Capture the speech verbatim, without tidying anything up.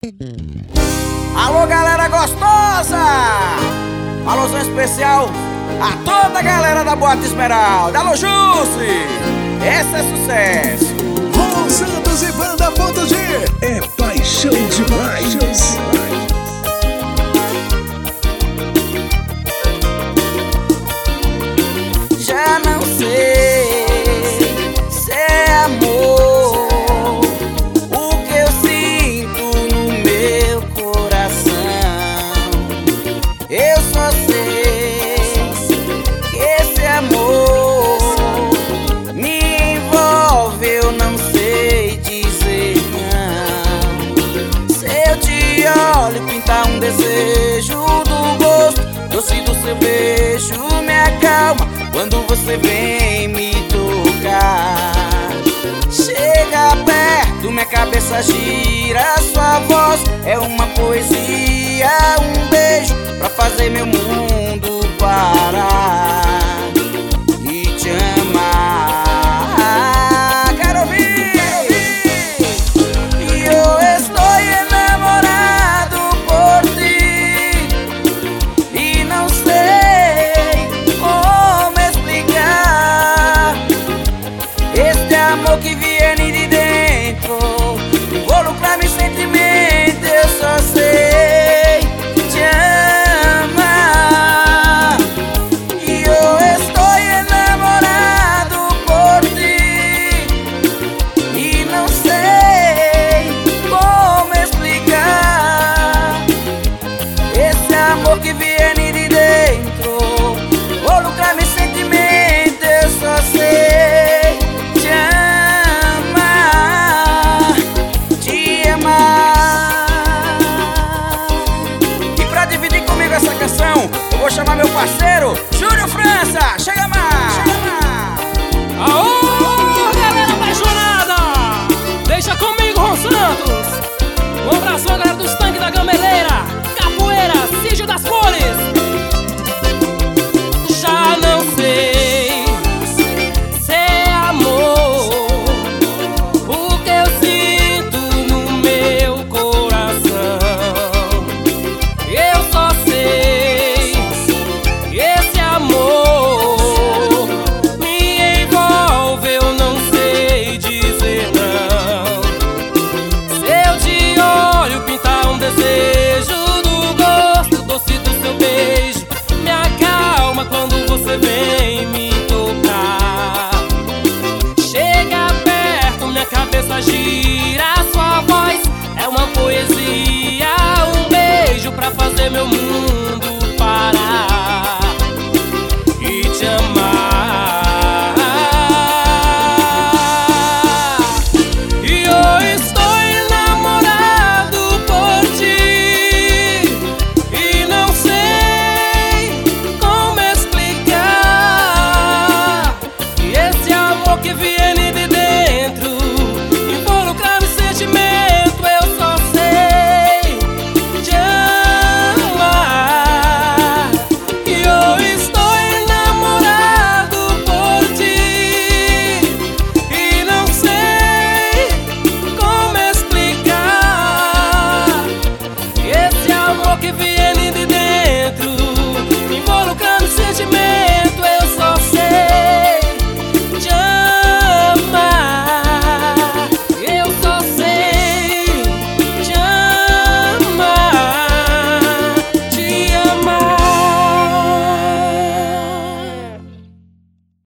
Alô, galera gostosa! Alôzão especial a toda a galera da Boate Esmeralda. Alô, Jussi! Esse é sucesso! Ron Santos e Banda Ponto G. É paixão demais. Já não sei se é amor o que eu sinto no meu coração. Eu só sei que esse amor me envolve, eu não sei dizer não. Se eu te olho, pintar um desejo do gosto doce do seu beijo, me acalma quando você vem me tocar. Chega perto, minha cabeça gira, sua voz